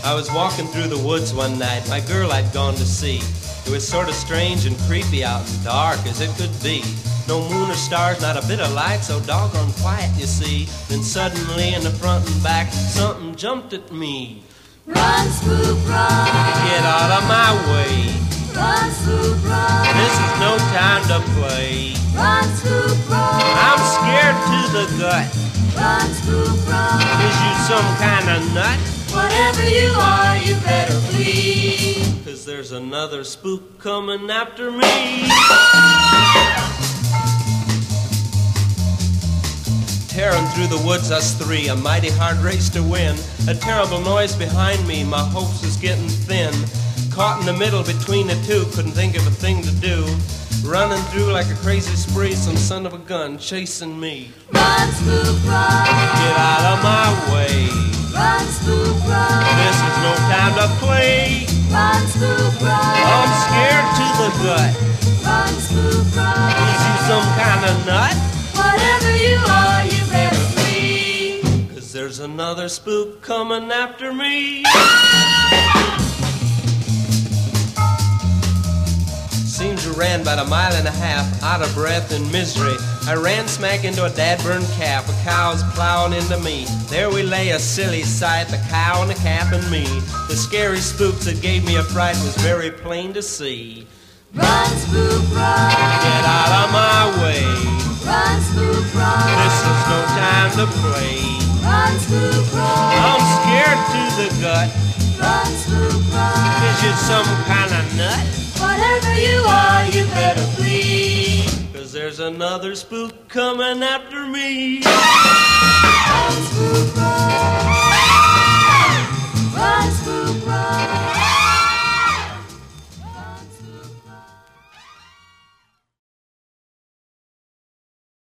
I was walking through the woods one night, my girl I'd gone to see. It was sort of strange and creepy out and dark as it could be. No moon or stars, not a bit of light, so doggone quiet, you see. Then suddenly in the front and back, something jumped at me. Run, Spook, run! Get out of my way. Run, Spook, run! This is no time to play. Run, Spook, run! I'm scared to the gut. Run, Spook, run! Is you some kind of nut? Whatever you are, you better flee. 'Cause there's another spook coming after me. Tearing through the woods, us three, a mighty hard race to win. A terrible noise behind me, my hopes was getting thin. Caught in the middle between the two, couldn't think of a thing to do. Running through like a crazy spree, some son of a gun chasing me. Run, Spook, run! Get out of my way. Run, Spook, run! This is no time to play. Run, Spook, run! I'm scared to the gut. Run, Spook, run! Is you some kind of nut? Whatever you are, you better flee. 'Cause there's another spook coming after me. Seems we ran about a mile and a half, out of breath and misery. I ran smack into a dad-burned calf, a cow's plowing into me. There we lay, a silly sight, the cow and the calf and me. The scary spooks that gave me a fright was very plain to see. Run, Spook, run! Get out of my way. Run, Spook, run! This is no time to play. Run, Spook, run! I'm scared to the gut. Run, Spook, run! Is you some kind of nut? Whatever you are, you better flee. 'Cause there's another spook coming after me.